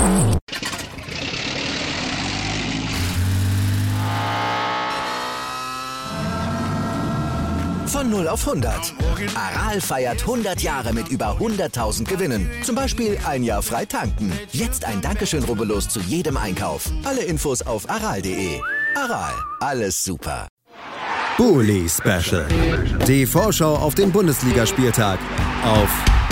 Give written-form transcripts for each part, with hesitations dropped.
Von 0 auf 100. Aral feiert 100 Jahre mit über 100.000 Gewinnen. Zum Beispiel ein Jahr frei tanken. Jetzt ein Dankeschön, rubbellos zu jedem Einkauf. Alle Infos auf aral.de. Aral, alles super. Bully Special. Die Vorschau auf den Bundesligaspieltag auf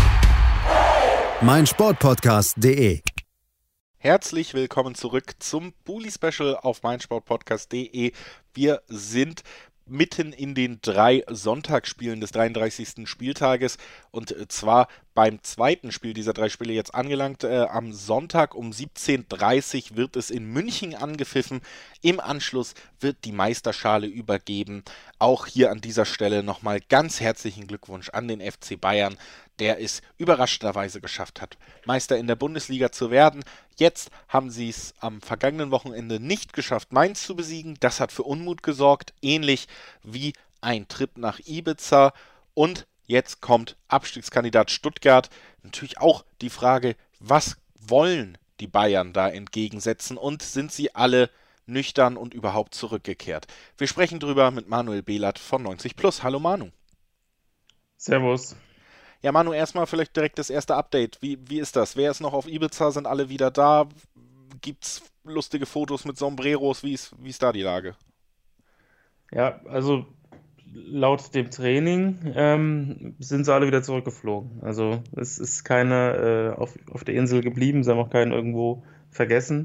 meinsportpodcast.de. Herzlich willkommen zurück zum Bully Special auf meinsportpodcast.de. Wir sind mitten in den 3 Sonntagsspielen des 33. Spieltages und zwar beim zweiten Spiel dieser 3 Spiele jetzt angelangt. Am Sonntag um 17:30 wird es in München angepfiffen. Im Anschluss wird die Meisterschale übergeben. Auch hier an dieser Stelle nochmal ganz herzlichen Glückwunsch an den FC Bayern, der es überraschenderweise geschafft hat, Meister in der Bundesliga zu werden. Jetzt haben sie es am vergangenen Wochenende nicht geschafft, Mainz zu besiegen. Das hat für Unmut gesorgt, ähnlich wie ein Trip nach Ibiza. Und jetzt kommt Abstiegskandidat Stuttgart. Natürlich auch die Frage, was wollen die Bayern da entgegensetzen und sind sie alle nüchtern und überhaupt zurückgekehrt? Wir sprechen drüber mit Manuel Behlert von 90+. Hallo Manu. Servus. Ja, Manu, erstmal vielleicht direkt das erste Update. Wie ist das? Wer ist noch auf Ibiza? Sind alle wieder da? Gibt's lustige Fotos mit Sombreros? Wie ist da die Lage? Ja, also laut dem Training sind sie alle wieder zurückgeflogen. Also es ist keiner auf der Insel geblieben, sie haben auch keinen irgendwo vergessen.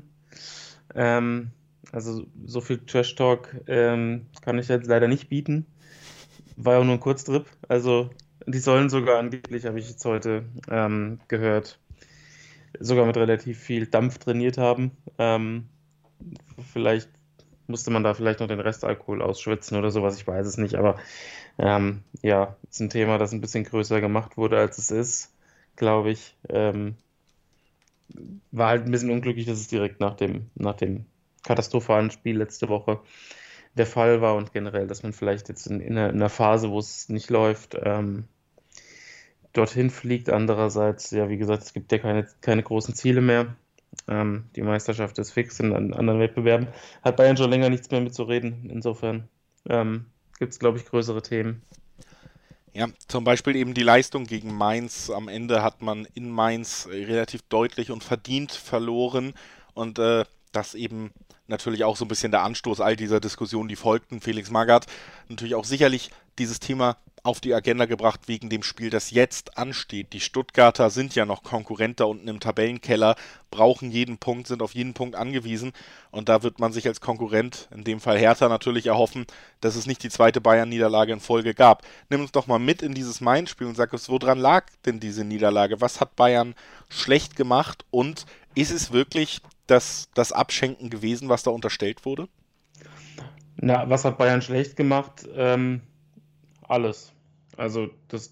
Also so viel Trash-Talk kann ich jetzt leider nicht bieten. War ja auch nur ein Kurztrip. Also die sollen sogar angeblich, habe ich jetzt heute gehört, sogar mit relativ viel Dampf trainiert haben. Vielleicht musste man da vielleicht noch den Restalkohol ausschwitzen oder sowas, ich weiß es nicht. Aber ja, ist ein Thema, das ein bisschen größer gemacht wurde, als es ist, glaube ich. War halt ein bisschen unglücklich, dass es direkt nach dem katastrophalen Spiel letzte Woche der Fall war und generell, dass man vielleicht jetzt in einer Phase, wo es nicht läuft, dorthin fliegt. Andererseits, ja, wie gesagt, es gibt ja keine großen Ziele mehr. Die Meisterschaft ist fix in anderen Wettbewerben. Hat Bayern schon länger nichts mehr mitzureden. Insofern gibt es, glaube ich, größere Themen. Ja, zum Beispiel eben die Leistung gegen Mainz. Am Ende hat man in Mainz relativ deutlich und verdient verloren und das eben natürlich auch so ein bisschen der Anstoß all dieser Diskussionen, die folgten. Felix Magath natürlich auch sicherlich dieses Thema auf die Agenda gebracht wegen dem Spiel, das jetzt ansteht. Die Stuttgarter sind ja noch Konkurrent da unten im Tabellenkeller, brauchen jeden Punkt, sind auf jeden Punkt angewiesen und da wird man sich als Konkurrent, in dem Fall Hertha, natürlich erhoffen, dass es nicht die zweite Bayern-Niederlage in Folge gab. Nimm uns doch mal mit in dieses Mainz-Spiel und sag uns, woran lag denn diese Niederlage? Was hat Bayern schlecht gemacht und ist es wirklich das Abschenken gewesen, was da unterstellt wurde? Na, was hat Bayern schlecht gemacht? Alles. Also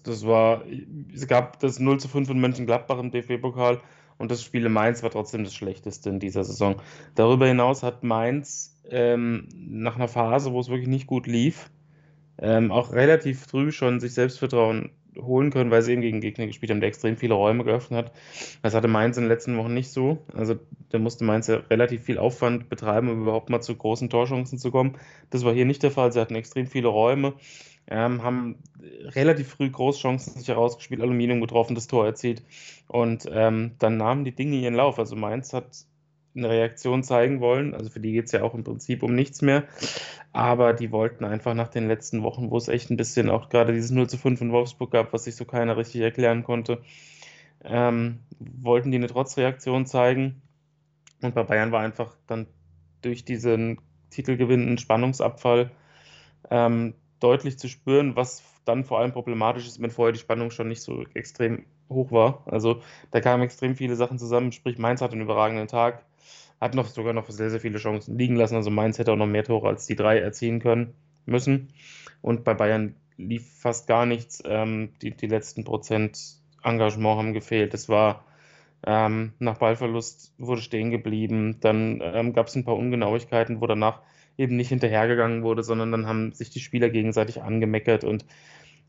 es gab das 0:5 in Mönchengladbach im DFB-Pokal und das Spiel in Mainz war trotzdem das Schlechteste in dieser Saison. Darüber hinaus hat Mainz nach einer Phase, wo es wirklich nicht gut lief, auch relativ früh schon sich Selbstvertrauen holen können, weil sie eben gegen Gegner gespielt haben, der extrem viele Räume geöffnet hat. Das hatte Mainz in den letzten Wochen nicht so. Also da musste Mainz ja relativ viel Aufwand betreiben, um überhaupt mal zu großen Torchancen zu kommen. Das war hier nicht der Fall. Sie hatten extrem viele Räume, haben relativ früh Großchancen sich herausgespielt, Aluminium getroffen, das Tor erzielt und dann nahmen die Dinge ihren Lauf. Also Mainz hat eine Reaktion zeigen wollen, also für die geht es ja auch im Prinzip um nichts mehr, aber die wollten einfach nach den letzten Wochen, wo es echt ein bisschen auch gerade dieses 0:5 in Wolfsburg gab, was sich so keiner richtig erklären konnte, wollten die eine Trotzreaktion zeigen und bei Bayern war einfach dann durch diesen Titelgewinn ein Spannungsabfall deutlich zu spüren, was dann vor allem problematisch ist, wenn vorher die Spannung schon nicht so extrem hoch war. Also da kamen extrem viele Sachen zusammen, sprich Mainz hat einen überragenden Tag, hat sogar noch sehr, sehr viele Chancen liegen lassen. Also Mainz hätte auch noch mehr Tore als die 3 erzielen müssen. Und bei Bayern lief fast gar nichts. Die letzten Prozent Engagement haben gefehlt. Es war nach Ballverlust wurde stehen geblieben. Dann gab es ein paar Ungenauigkeiten, wo danach eben nicht hinterhergegangen wurde, sondern dann haben sich die Spieler gegenseitig angemeckert und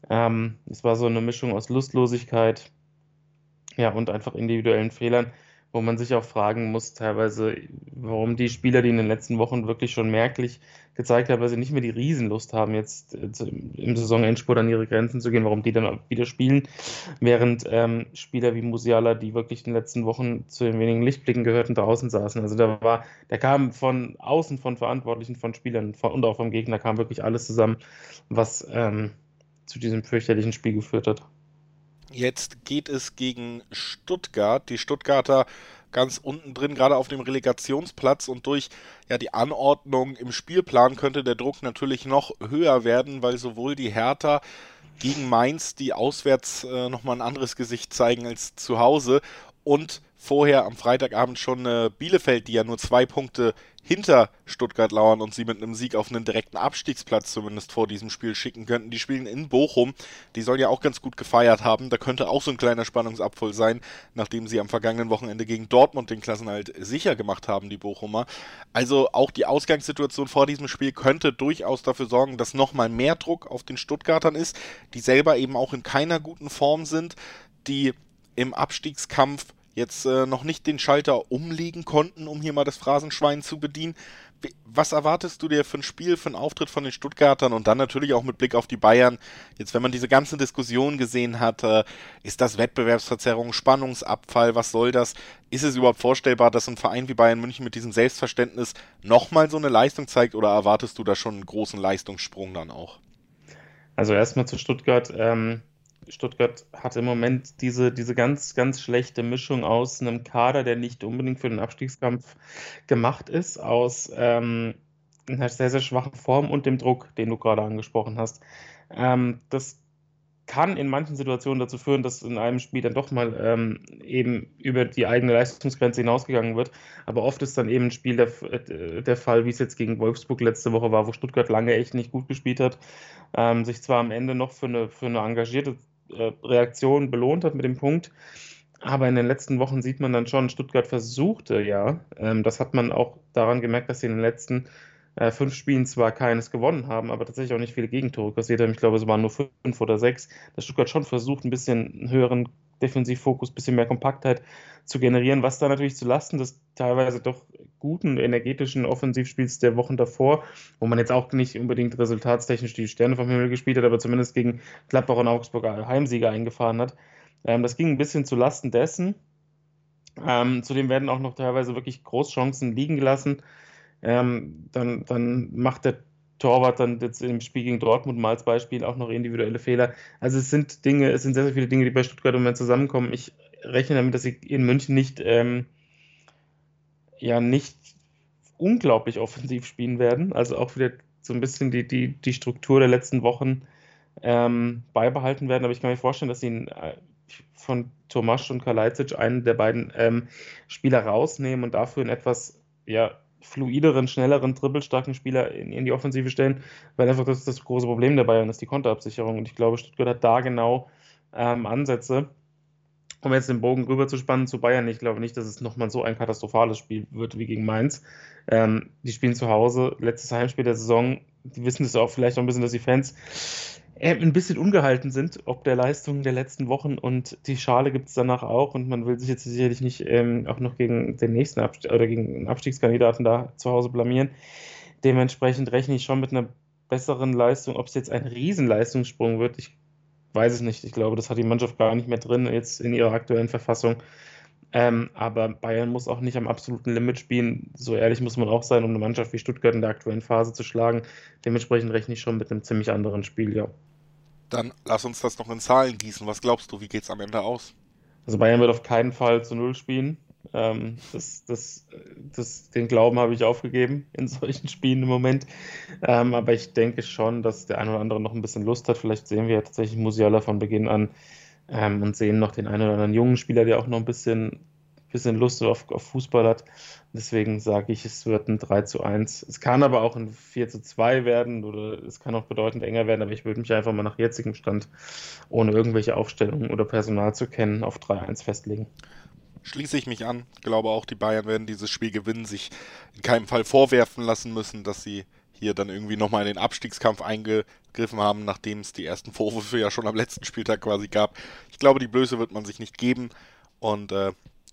es war so eine Mischung aus Lustlosigkeit, ja, und einfach individuellen Fehlern, wo man sich auch fragen muss, teilweise, warum die Spieler, die in den letzten Wochen wirklich schon merklich gezeigt haben, dass sie nicht mehr die Riesenlust haben, jetzt im Saisonendspurt an ihre Grenzen zu gehen, warum die dann auch wieder spielen, während Spieler wie Musiala, die wirklich in den letzten Wochen zu den wenigen Lichtblicken gehörten, draußen saßen. Also der kam von außen, von Verantwortlichen, von Spielern und auch vom Gegner, kam wirklich alles zusammen, was zu diesem fürchterlichen Spiel geführt hat. Jetzt geht es gegen Stuttgart. Die Stuttgarter ganz unten drin, gerade auf dem Relegationsplatz, und durch die Anordnung im Spielplan könnte der Druck natürlich noch höher werden, weil sowohl die Hertha gegen Mainz, die auswärts nochmal ein anderes Gesicht zeigen als zu Hause, und vorher am Freitagabend schon Bielefeld, die ja nur 2 Punkte hinter Stuttgart lauern und sie mit einem Sieg auf einen direkten Abstiegsplatz zumindest vor diesem Spiel schicken könnten. Die spielen in Bochum, die sollen ja auch ganz gut gefeiert haben. Da könnte auch so ein kleiner Spannungsabfall sein, nachdem sie am vergangenen Wochenende gegen Dortmund den Klassenerhalt sicher gemacht haben, die Bochumer. Also auch die Ausgangssituation vor diesem Spiel könnte durchaus dafür sorgen, dass nochmal mehr Druck auf den Stuttgartern ist, die selber eben auch in keiner guten Form sind, die im Abstiegskampf jetzt noch nicht den Schalter umlegen konnten, um hier mal das Phrasenschwein zu bedienen. Was erwartest du dir für ein Spiel, für einen Auftritt von den Stuttgartern und dann natürlich auch mit Blick auf die Bayern? Jetzt, wenn man diese ganze Diskussion gesehen hat, ist das Wettbewerbsverzerrung, Spannungsabfall, was soll das? Ist es überhaupt vorstellbar, dass ein Verein wie Bayern München mit diesem Selbstverständnis nochmal so eine Leistung zeigt, oder erwartest du da schon einen großen Leistungssprung dann auch? Also erstmal zu Stuttgart. Stuttgart hat im Moment diese ganz, ganz schlechte Mischung aus einem Kader, der nicht unbedingt für den Abstiegskampf gemacht ist, aus einer sehr, sehr schwachen Form und dem Druck, den du gerade angesprochen hast. Das kann in manchen Situationen dazu führen, dass in einem Spiel dann doch mal eben über die eigene Leistungsgrenze hinausgegangen wird. Aber oft ist dann eben ein Spiel der Fall, wie es jetzt gegen Wolfsburg letzte Woche war, wo Stuttgart lange echt nicht gut gespielt hat, sich zwar am Ende noch für eine engagierte Reaktion belohnt hat mit dem Punkt, aber in den letzten Wochen sieht man dann schon, Stuttgart versuchte, das hat man auch daran gemerkt, dass sie in den letzten 5 Spielen zwar keines gewonnen haben, aber tatsächlich auch nicht viele Gegentore kassiert haben. Ich glaube, es waren nur 5 oder 6. Dass Stuttgart schon versucht, ein bisschen einen höheren Defensivfokus, ein bisschen mehr Kompaktheit zu generieren, was da natürlich zulasten des teilweise doch guten, energetischen Offensivspiels der Wochen davor, wo man jetzt auch nicht unbedingt resultatstechnisch die Sterne vom Himmel gespielt hat, aber zumindest gegen Gladbach und Augsburg Heimsieger eingefahren hat. Das ging ein bisschen zulasten dessen. Zudem werden auch noch teilweise wirklich Großchancen liegen gelassen. Dann macht der Torwart dann jetzt im Spiel gegen Dortmund mal als Beispiel auch noch individuelle Fehler. Also es sind sehr, sehr viele Dinge, die bei Stuttgart im Moment zusammenkommen. Ich rechne damit, dass sie in München nicht unglaublich offensiv spielen werden. Also auch wieder so ein bisschen die Struktur der letzten Wochen beibehalten werden. Aber ich kann mir vorstellen, dass sie von Tomasch und Kalajdzic einen der beiden Spieler rausnehmen und dafür einen etwas fluideren, schnelleren, dribbelstarken Spieler in die Offensive stellen, weil einfach das große Problem der Bayern ist, die Konterabsicherung. Und ich glaube, Stuttgart hat da genau Ansätze, um jetzt den Bogen rüber zu spannen zu Bayern. Ich glaube nicht, dass es nochmal so ein katastrophales Spiel wird wie gegen Mainz. Die spielen zu Hause, letztes Heimspiel der Saison. Die wissen das auch vielleicht auch ein bisschen, dass die Fans ein bisschen ungehalten sind, ob der Leistungen der letzten Wochen, und die Schale gibt es danach auch, und man will sich jetzt sicherlich nicht auch noch gegen den nächsten oder gegen einen Abstiegskandidaten da zu Hause blamieren. Dementsprechend rechne ich schon mit einer besseren Leistung. Ob es jetzt ein Riesenleistungssprung wird, ich weiß es nicht. Ich glaube, das hat die Mannschaft gar nicht mehr drin jetzt in ihrer aktuellen Verfassung. Aber Bayern muss auch nicht am absoluten Limit spielen. So ehrlich muss man auch sein, um eine Mannschaft wie Stuttgart in der aktuellen Phase zu schlagen. Dementsprechend rechne ich schon mit einem ziemlich anderen Spiel, ja. Dann lass uns das noch in Zahlen gießen. Was glaubst du, wie geht es am Ende aus? Also Bayern wird auf keinen Fall zu 0 spielen. Den Glauben habe ich aufgegeben in solchen Spielen im Moment. Aber ich denke schon, dass der eine oder andere noch ein bisschen Lust hat. Vielleicht sehen wir ja tatsächlich Musiala von Beginn an und sehen noch den einen oder anderen jungen Spieler, der auch noch ein bisschen Lust auf Fußball hat. Deswegen sage ich, es wird ein 3:1. Es kann aber auch ein 4:2 werden oder es kann auch bedeutend enger werden, aber ich würde mich einfach mal nach jetzigem Stand, ohne irgendwelche Aufstellungen oder Personal zu kennen, auf 3:1 festlegen. Schließe ich mich an. Ich glaube auch, die Bayern werden dieses Spiel gewinnen, sich in keinem Fall vorwerfen lassen müssen, dass sie hier dann irgendwie nochmal in den Abstiegskampf eingegriffen haben, nachdem es die ersten Vorwürfe ja schon am letzten Spieltag quasi gab. Ich glaube, die Blöße wird man sich nicht geben, und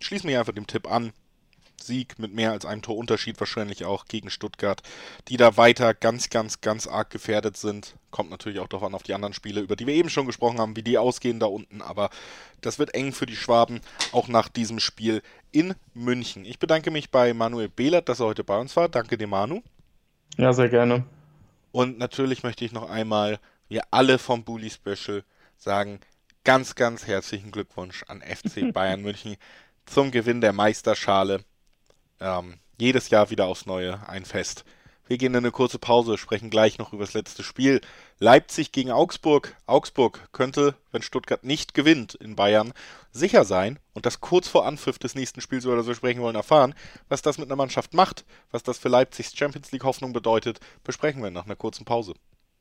schließe mich einfach dem Tipp an. Sieg mit mehr als einem Torunterschied wahrscheinlich auch gegen Stuttgart, die da weiter ganz, ganz, ganz arg gefährdet sind. Kommt natürlich auch darauf an, auf die anderen Spiele, über die wir eben schon gesprochen haben, wie die ausgehen da unten. Aber das wird eng für die Schwaben, auch nach diesem Spiel in München. Ich bedanke mich bei Manuel Behlert, dass er heute bei uns war. Danke dir, Manu. Ja, sehr gerne. Und natürlich möchte ich noch einmal, wir alle vom Bully Special sagen, ganz, ganz herzlichen Glückwunsch an FC Bayern München zum Gewinn der Meisterschale. Jedes Jahr wieder aufs Neue ein Fest. Wir gehen in eine kurze Pause, sprechen gleich noch über das letzte Spiel. Leipzig gegen Augsburg. Augsburg könnte, wenn Stuttgart nicht gewinnt in Bayern, sicher sein und das kurz vor Anpfiff des nächsten Spiels oder so sprechen wollen, erfahren, was das mit einer Mannschaft macht, was das für Leipzigs Champions League Hoffnung bedeutet, besprechen wir nach einer kurzen Pause.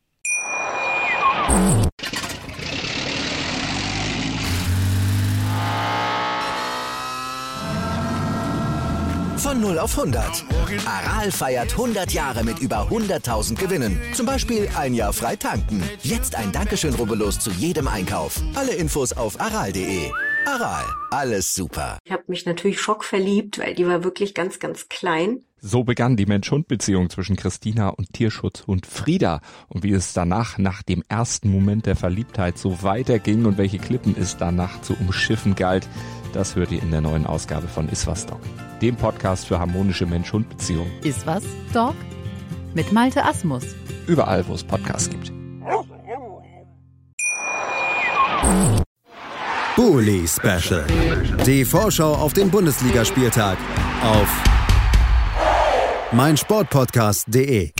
Von 0 auf 100. Aral feiert 100 Jahre mit über 100.000 Gewinnen. Zum Beispiel ein Jahr frei tanken. Jetzt ein Dankeschön, rubbellos zu jedem Einkauf. Alle Infos auf aral.de. Aral, alles super. Ich habe mich natürlich schockverliebt, weil die war wirklich ganz, ganz klein. So begann die Mensch-Hund-Beziehung zwischen Christina und Tierschutzhund Frieda. Und wie es danach, nach dem ersten Moment der Verliebtheit, so weiterging und welche Klippen es danach zu umschiffen galt, das hört ihr in der neuen Ausgabe von Iswas Dog, dem Podcast für harmonische Mensch-Hund-Beziehungen. Iswas Dog mit Malte Asmus. Überall, wo es Podcasts gibt. Bully Special. Die Vorschau auf den Bundesligaspieltag auf meinsportpodcast.de.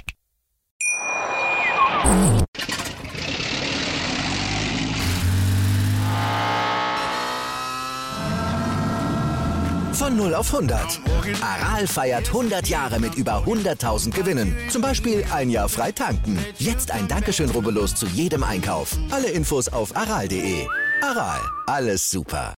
Von 0 auf 100. Aral feiert 100 Jahre mit über 100.000 Gewinnen. Zum Beispiel ein Jahr frei tanken. Jetzt ein Dankeschön, rubbellos zu jedem Einkauf. Alle Infos auf aral.de. Aral, alles super.